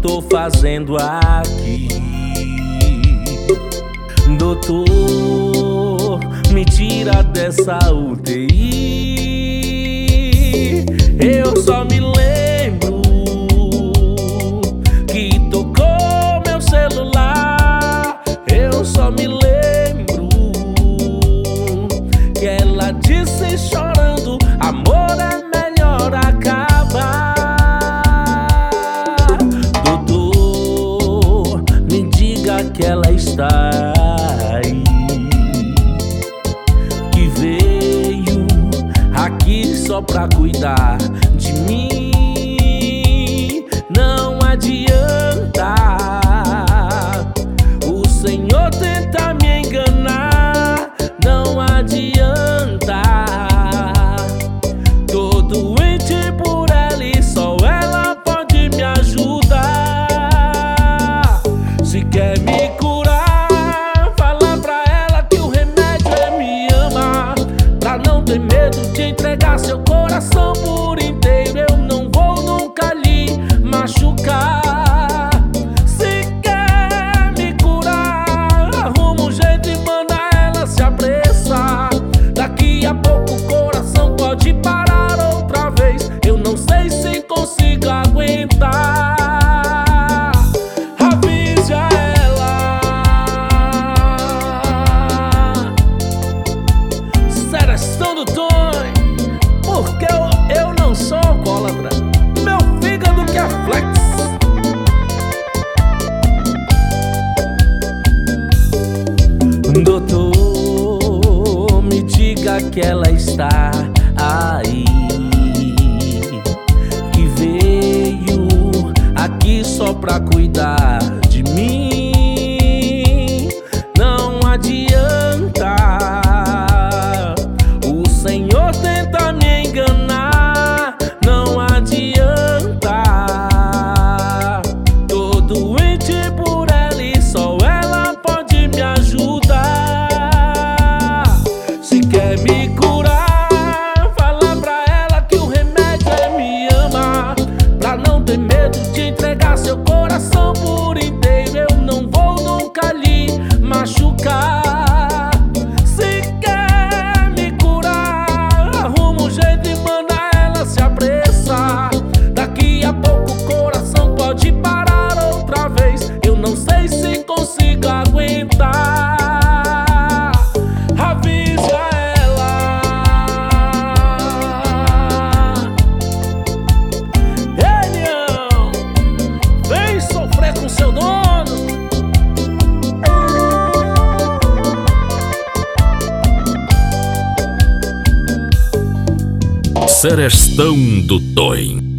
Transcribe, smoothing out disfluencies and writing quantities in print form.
tô fazendo aqui? Doutor, me tira dessa UTI. Eu só me lembro que tocou meu celular. Eu só me lembro que ela disse chorando: amor, é melhor acabar. Doutor, me diga que ela está aí, que veio aqui só pra cuidar de mim. Não adianta, o Senhor tenta me enganar. Não adianta, tô doente por ela e só ela pode me ajudar. Se quer me curar, fala pra ela que o remédio é me amar. Pra não ter medo de entregar seu coração por inteiro, eu não vou nunca lhe machucar. Se quer me curar, arruma um jeito e manda ela se apressar. Daqui a pouco o coração pode parar outra vez. Eu não sei se consigo aguentar. Avise a ela. Serestão do Tonho, porque eu não sou alcoólatra. Meu fígado que é flex. Doutor, me diga que ela está aí, que veio aqui só pra cuidar de mim. Não adianta, o Senhor tenta me enganar. Não adianta, tô doente por ela e só ela pode me ajudar. Se quer me curar, fala pra ela que o remédio é me amar. Pra não ter medo de entregar seu coração por inteiro, eu não vou nunca lhe machucar. Se quer me curar, arruma um jeito e manda ela se apressar. Daqui a pouco o coração pode parar outra vez. Eu não sei se consigo aguentar. Avise a ela. Ei, Leão, vem sofrer com seu dono. Serestão do Tonho.